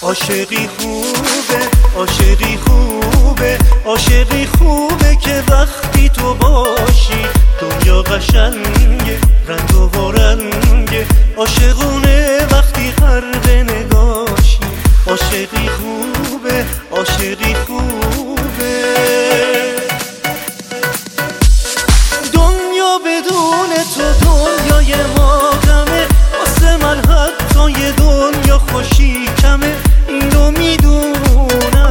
عاشقی خوبه، عاشقی خوبه، عاشقی خوبه که وقتی تو باشی دنیا قشنگه، رنگ و رنگه. عاشقونه وقتی غرق نگاشی. عاشقی خوبه، عاشقی خوبه. دنیا بدون تو دنیای ما غمه، واسه من حتی یه دنیا خوشی کمه. اینو میدونم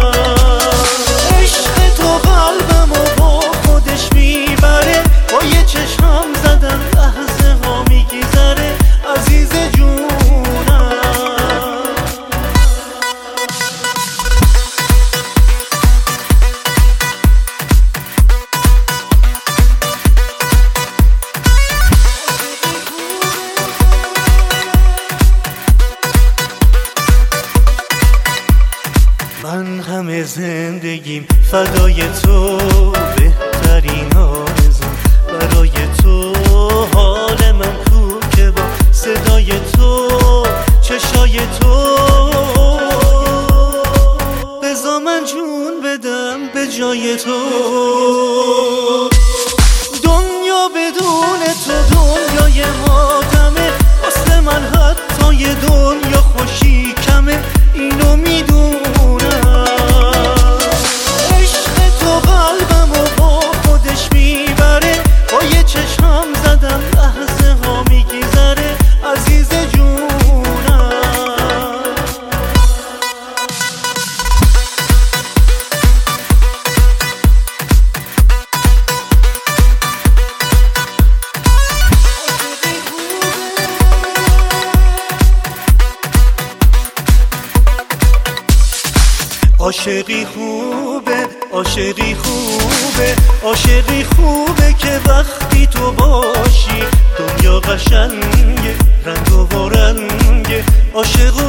عشق تو قلبمو با خودش میبره، با یه چشم زدن لحظه ها میگذره. عزیز جونم من همه زندگیم فدای تو، بهترین آرزوم برای تو. حال من کو که با صدای تو، چشای تو. بذار من جون بدم به جای تو. دنیا بدون تو دنیای ماتمه، واسه من حتی یه دنیا خوشی کمه. اینو میدونم عشق تو قلبمو با خودش میبره، با یه چشم زدم لحظه ها میگذره. عزیز جونم عاشقی خوبه، عاشقی خوبه، عاشقی خوبه که وقتی تو باشی دنیا قشنگه، رنگ و رنگه. عاشق